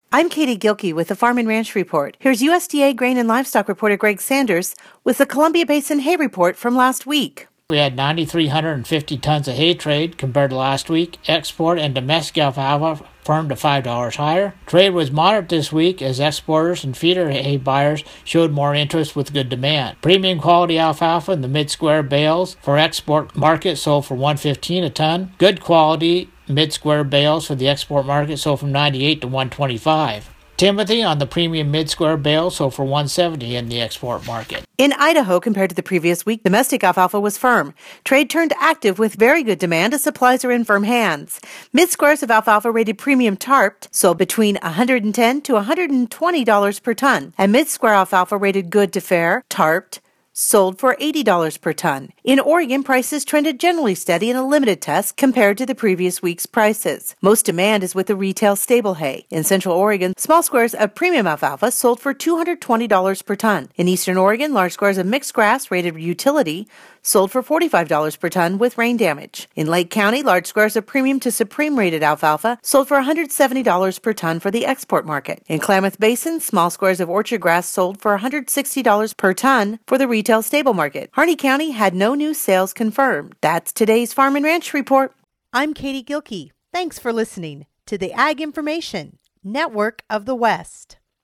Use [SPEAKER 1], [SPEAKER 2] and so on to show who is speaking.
[SPEAKER 1] I'm Katie Gilkey with the Farm and Ranch Report. Here's USDA Grain and Livestock reporter Greg Sanders with the Columbia Basin Hay Report from last week.
[SPEAKER 2] We had 9,350 tons of hay trade compared to last week. Export and domestic alfalfa firmed to $5 higher. Trade was moderate this week as exporters and feeder hay buyers showed more interest with good demand. Premium quality alfalfa in the mid-square bales for export market sold for $115 a ton. Good quality mid-square bales for the export market sold from $98 to $125. Timothy on the premium mid-square bale sold for $170 in the export market.
[SPEAKER 1] In Idaho, compared to the previous week, domestic alfalfa was firm. Trade turned active with very good demand as supplies are in firm hands. Mid-squares of alfalfa rated premium tarped sold between $110 to $120 per ton, and mid-square alfalfa rated good to fair, tarped, sold for $80 per ton. In Oregon, prices trended generally steady in a limited test compared to the previous week's prices. Most demand is with the retail stable hay. In Central Oregon, small squares of premium alfalfa sold for $220 per ton. In Eastern Oregon, large squares of mixed grass rated utility sold for $45 per ton with rain damage. In Lake County, large squares of premium to supreme rated alfalfa sold for $170 per ton for the export market. In Klamath Basin, small squares of orchard grass sold for $160 per ton for the retail stable market. Harney County had no new sales confirmed. That's today's Farm and Ranch Report. I'm Katie Gilkey. Thanks for listening to the Ag Information Network of the West.